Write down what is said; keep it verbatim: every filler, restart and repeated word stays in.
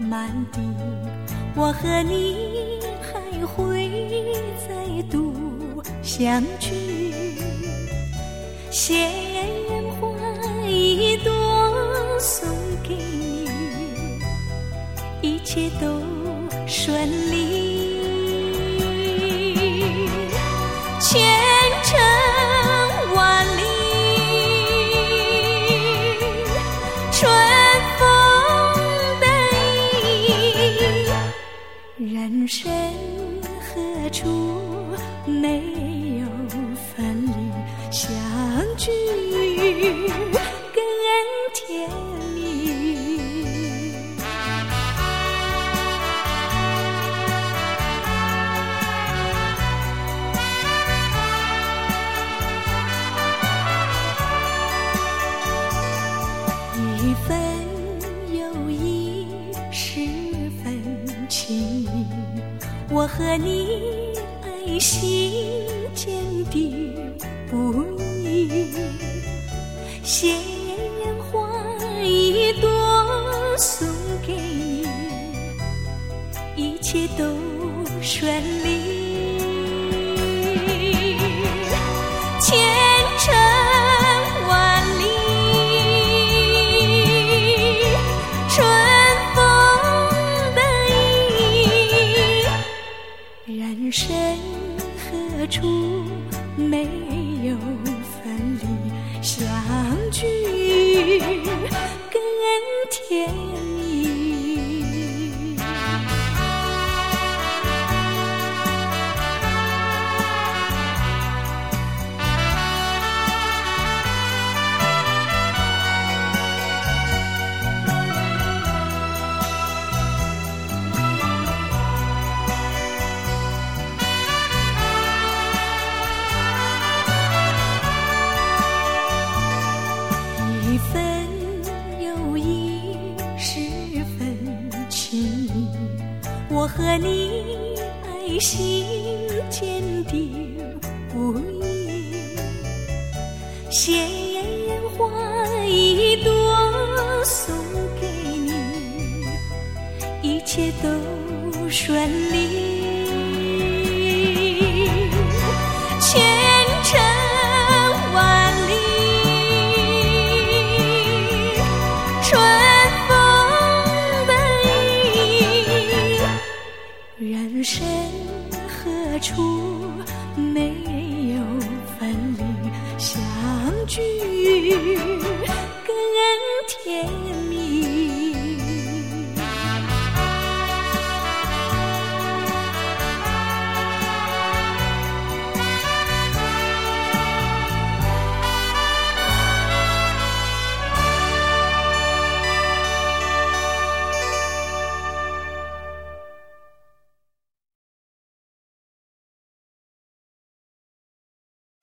满地，我和你还会再度相聚。鲜花一朵送给你，一切都顺利。前程万里，春风得意，人生何处没有分离，相聚更甜蜜。一分友谊十分情谊，我和你爱心坚定不移。鲜花一朵送给你，一切都顺利。前程万里，春风得意，人生何处没有分离，相聚更甜蜜。一分友谊十分情谊，我和你爱心坚定不移。鲜花一朵送给你，一切都顺利。前